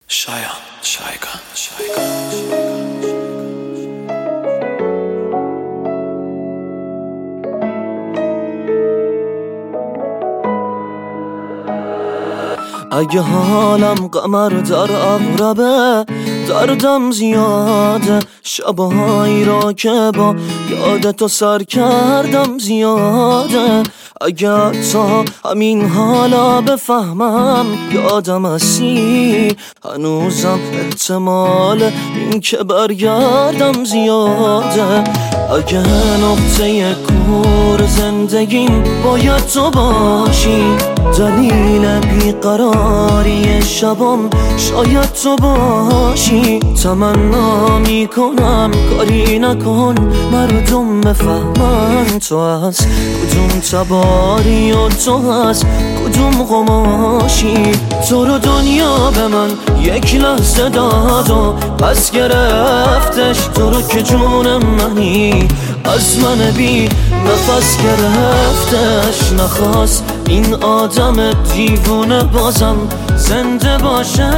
اگه حالم قمر در اغربه، دردم زیاده، شبهایی را که با یاد تو سر کردم زیاده. اگه تا همین حالا بفهمم یادم هستی، هنوزم احتمال این که برگردم زیاده. اگه نقطه کور زندگیم باید تو باشی، دلیل بیقراری شبم شاید تو باشی. تمنا میکنم کاری نکن مردم بفهمن تو از کدوم تباری و تو از کدوم قماشی. تو رو دنیا به من یک لحظه داد و پس گرفتش، تو رو که جون منی از من بی نفس گرفتش. نخواست این آدم دیوونه بازم زنده باشه،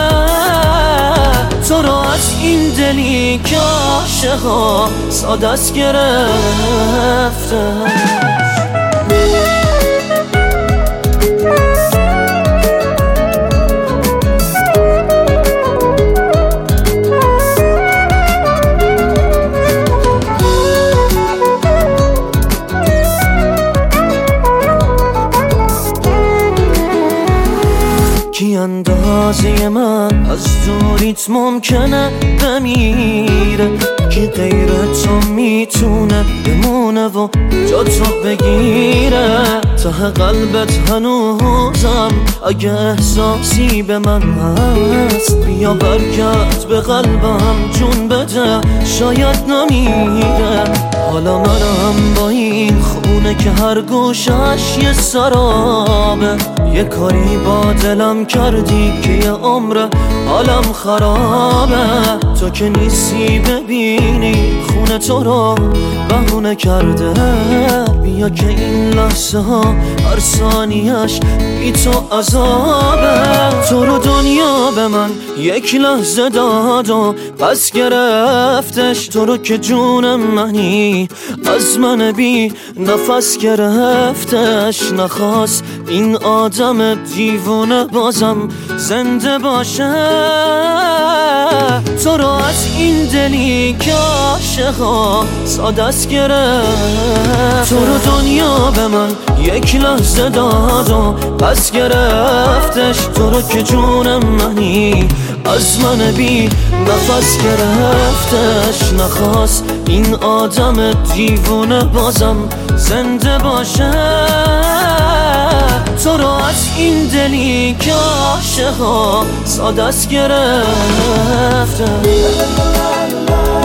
تو رو از این دلی که عاشقا ساده است گرفته. کی اندازه من از دوریت ممکنه بمیره، کی غیر تو میتونه بمونه و جا تو بگیره. ته قلبت هنوزم اگه احساسی به من هست، بیا برگرد به قلبم جون بده شاید نمیره. حالا منم با این خونه که هر گوشش یه سرابه، یه کاری با دلم کردی که یه عمر حالم خرابه. تو که نیستی ببینی خونه تو رو بهونه کرده، بیا که این لحظه ها هر ثانیه‌اش بی تو عذابه. تو رو دنیا به من یک لحظه داد و پس گرفتش، تو رو که جون منی از من بی نفس گرفتش. نخواست این آدم دیوونه بازم زنده باشه، تو رو از این دلی که عاشقا ساده است گرفت. تو رو دنیا به من یک لحظه داد و پس گرفتش، تو رو که جون منی از من بی نفس گرفتش. نخواست این آدم دیوونه بازم زنده باشه، تو رو از این دلی که عاشقا ساده است گرفته.